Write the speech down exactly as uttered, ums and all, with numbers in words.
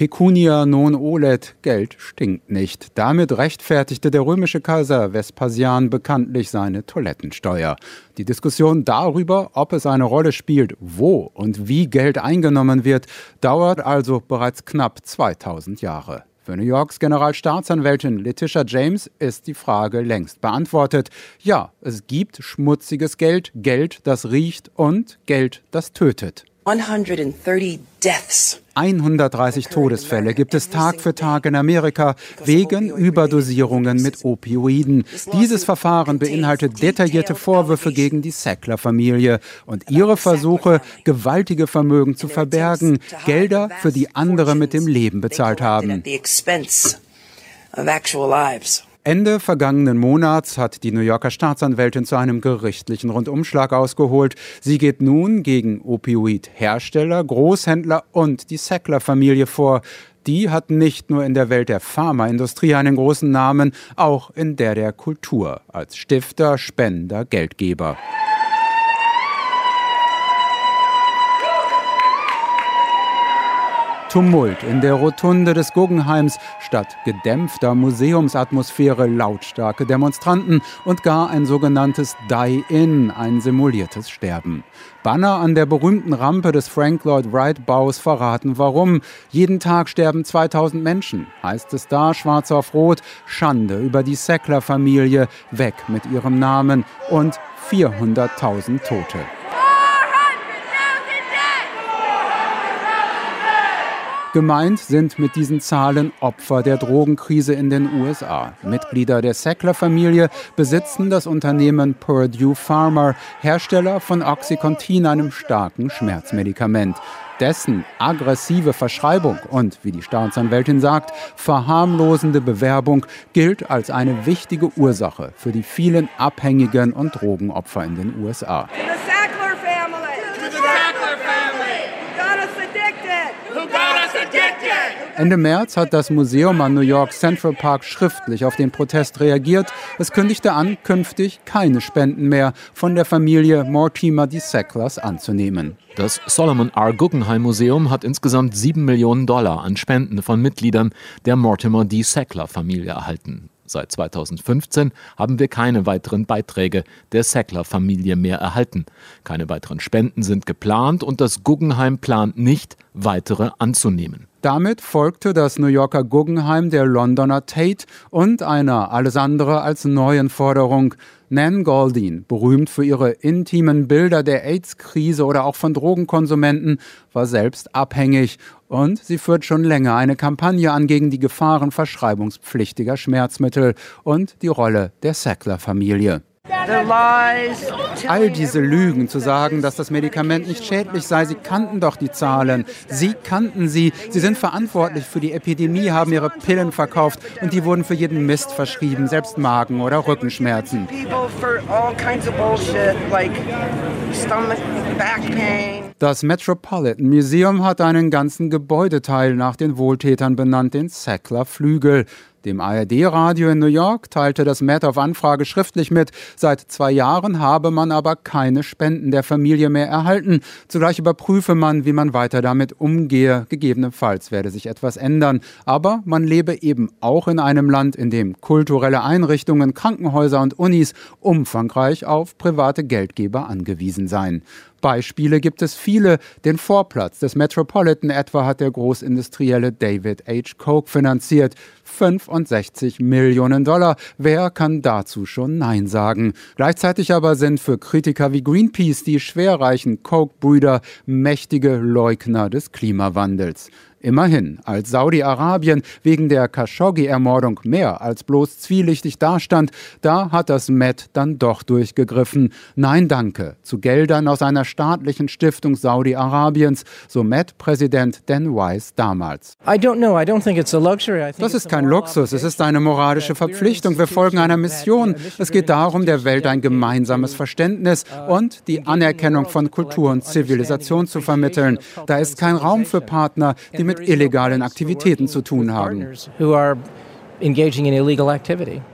Pecunia non olet, Geld stinkt nicht. Damit rechtfertigte der römische Kaiser Vespasian bekanntlich seine Toilettensteuer. Die Diskussion darüber, ob es eine Rolle spielt, wo und wie Geld eingenommen wird, dauert also bereits knapp zweitausend Jahre. Für New Yorks Generalstaatsanwältin Letitia James ist die Frage längst beantwortet. Ja, es gibt schmutziges Geld, Geld, das riecht und Geld, das tötet. hundertdreißig Todesfälle gibt es Tag für Tag in Amerika wegen Überdosierungen mit Opioiden. Dieses Verfahren beinhaltet detaillierte Vorwürfe gegen die Sackler-Familie und ihre Versuche, gewaltige Vermögen zu verbergen, Gelder, für die andere mit dem Leben bezahlt haben. Ende vergangenen Monats hat die New Yorker Staatsanwältin zu einem gerichtlichen Rundumschlag ausgeholt. Sie geht nun gegen Opioid-Hersteller, Großhändler und die Sackler-Familie vor. Die hat nicht nur in der Welt der Pharmaindustrie einen großen Namen, auch in der der Kultur, als Stifter, Spender, Geldgeber. Tumult in der Rotunde des Guggenheims, statt gedämpfter Museumsatmosphäre lautstarke Demonstranten und gar ein sogenanntes Die-In, ein simuliertes Sterben. Banner an der berühmten Rampe des Frank Lloyd Wright Baus verraten warum. Jeden Tag sterben zweitausend Menschen, heißt es da schwarz auf rot, Schande über die Sackler-Familie, weg mit ihrem Namen und vierhunderttausend Tote. Gemeint sind mit diesen Zahlen Opfer der Drogenkrise in den U S A. Mitglieder der Sackler-Familie besitzen das Unternehmen Purdue Pharma, Hersteller von Oxycontin, einem starken Schmerzmedikament. Dessen aggressive Verschreibung und, wie die Staatsanwältin sagt, verharmlosende Bewerbung gilt als eine wichtige Ursache für die vielen Abhängigen und Drogenopfer in den U S A. Ende März hat das Museum am New York Central Park schriftlich auf den Protest reagiert. Es kündigte an, künftig keine Spenden mehr von der Familie Mortimer D. Sacklers anzunehmen. Das Solomon R. Guggenheim Museum hat insgesamt sieben Millionen Dollar an Spenden von Mitgliedern der Mortimer D. Sackler-Familie erhalten. Seit zweitausendfünfzehn haben wir keine weiteren Beiträge der Sackler-Familie mehr erhalten. Keine weiteren Spenden sind geplant und das Guggenheim plant nicht, weitere anzunehmen. Damit folgte das New Yorker Guggenheim der Londoner Tate und einer alles andere als neuen Forderung. Nan Goldin, berühmt für ihre intimen Bilder der AIDS-Krise oder auch von Drogenkonsumenten, war selbst abhängig. Und sie führt schon länger eine Kampagne an gegen die Gefahren verschreibungspflichtiger Schmerzmittel und die Rolle der Sackler-Familie. All diese Lügen zu sagen, dass das Medikament nicht schädlich sei, sie kannten doch die Zahlen. Sie kannten sie. Sie sind verantwortlich für die Epidemie, haben ihre Pillen verkauft und die wurden für jeden Mist verschrieben, selbst Magen- oder Rückenschmerzen. Das Metropolitan Museum hat einen ganzen Gebäudeteil nach den Wohltätern benannt, den Sackler-Flügel. Dem A R D-Radio in New York teilte das Met auf Anfrage schriftlich mit, seit zwei Jahren habe man aber keine Spenden der Familie mehr erhalten. Zugleich überprüfe man, wie man weiter damit umgehe. Gegebenenfalls werde sich etwas ändern. Aber man lebe eben auch in einem Land, in dem kulturelle Einrichtungen, Krankenhäuser und Unis umfangreich auf private Geldgeber angewiesen seien. Beispiele gibt es viele. Den Vorplatz des Metropolitan etwa hat der Großindustrielle David H. Koch finanziert. fünfundsechzig Millionen Dollar. Wer kann dazu schon Nein sagen? Gleichzeitig aber sind für Kritiker wie Greenpeace die schwerreichen Koch-Brüder mächtige Leugner des Klimawandels. Immerhin, als Saudi-Arabien wegen der Khashoggi-Ermordung mehr als bloß zwielichtig dastand, da hat das Met dann doch durchgegriffen. Nein, danke zu Geldern aus einer staatlichen Stiftung Saudi-Arabiens, so Met-Präsident Dan Weiss damals. Das ist kein Luxus, es ist eine moralische Verpflichtung. Wir folgen einer Mission. Es geht darum, der Welt ein gemeinsames Verständnis und die Anerkennung von Kultur und Zivilisation zu vermitteln. Da ist kein Raum für Partner, die mit illegalen Aktivitäten zu tun haben.